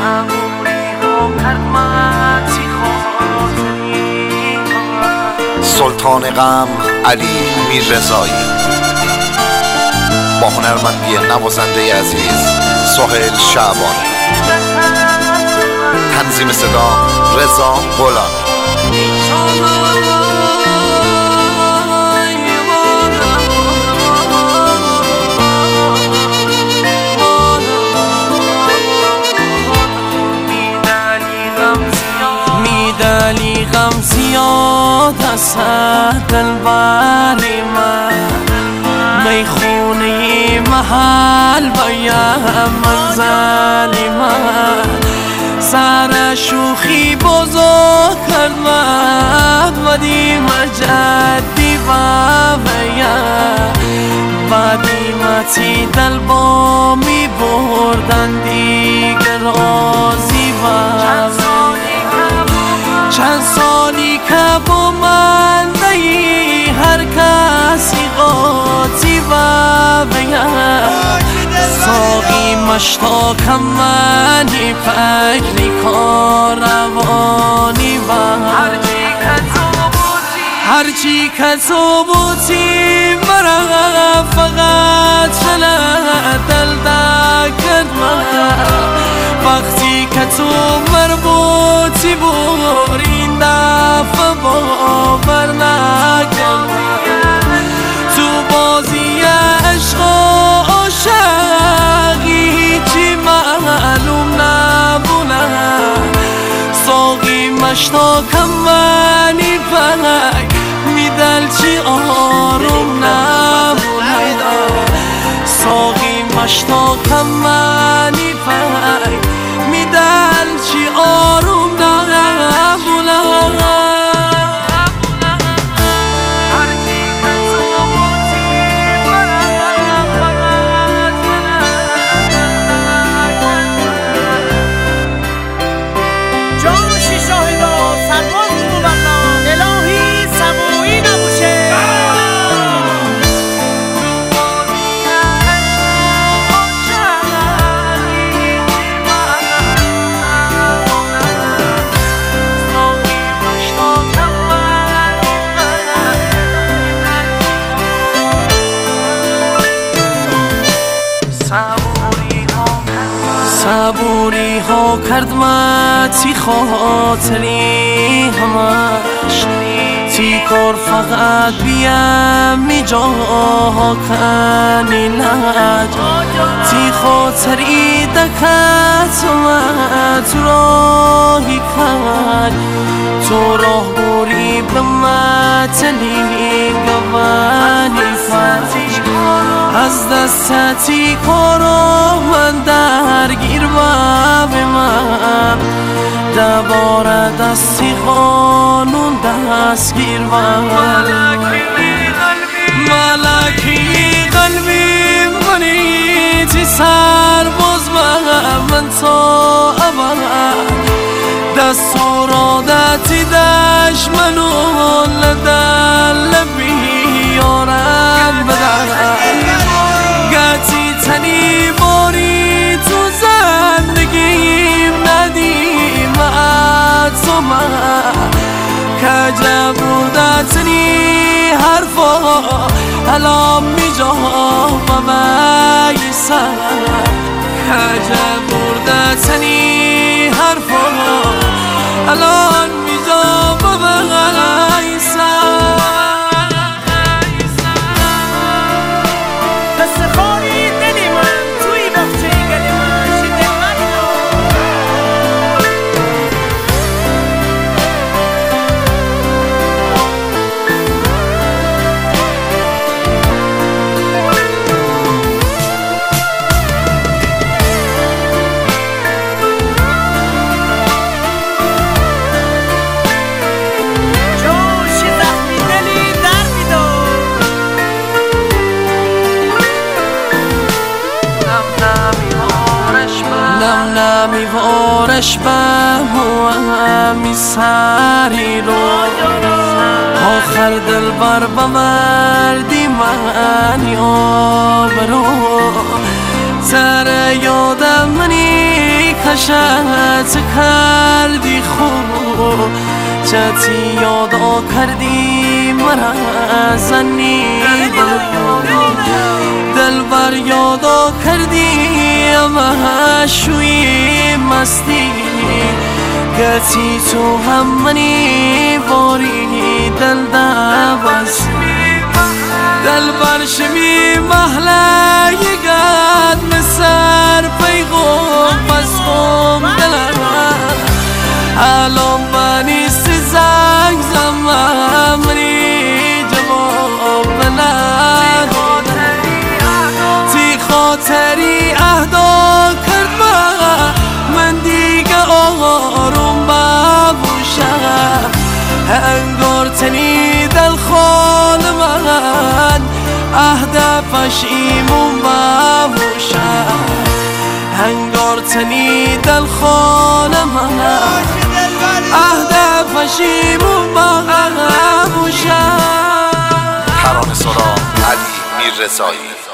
سلطان غم علی میررضایی با هنرمندی نوازنده عزیز سهیل شعبانی، تنظیم صدا رضا غلامی. میدلی غم زیاد است دلبر من، میخونه محل بایم منزل من، سر شوخی بزرگ کرد ولی مجدی بایم، بدیمتی دل با می بردن دیگر رازی بایم. چند سالی که با من دی هر کسی قاطی و بگم، ساقی مشتاکم منی فکری کاروانی و هرچی که تو بودی مرا فقط شلد دل دکت من، وقتی که تو مربوطی بود این دفعه باور نکن، تو بازی عشق و عاشقی هیچی معلوم نبونه، ساقی مشتاکم منی فلک میدل چی آروم نبونه، ساقی مشتاکم منی فلک میدل چی آروم نبونه. صبوری ها کرد متی خاطری همش، تی کار فقط بیم می جاها کنی لج، تی خاطری دکت تو راهی کن، تو راه بوری به متلی گوانی فتی، از دستی کارو من درگیر به من، دوباره دستی قانون دستگیر من، ملکی قلبی منی تی سرباز من تا ابد، دستور عادتی دشمنو لدل بیارم بدن، گتی تنی باری تو زندگیم ندیم از من، کجا بودتنی حرفا الان می جاوم ایسان، کجا بودتنی حرفا الان می جاوم ایسان. نمی وارش به همی سری رو، آخر دل بر بمردی من یابرو، سر یادم منی آتشت کردی خود چتی یادا کردی مرا زنی دل بر یادا کردی اما شوی مستی گتی تو هم منی باری دل دبست دل بر شمی محله یگد مسر پیغم پس خم دلم الان بنیست زنگ زمان منی جواب نداد تی خاطری اهدا کرد من دیگه آروم ببوشم انگار تنی دل خال من اهدافش ایمون ببوشم انگار تنی دل خال من اهدافش ایمون ببوشم ترانه سرا علی میررضایی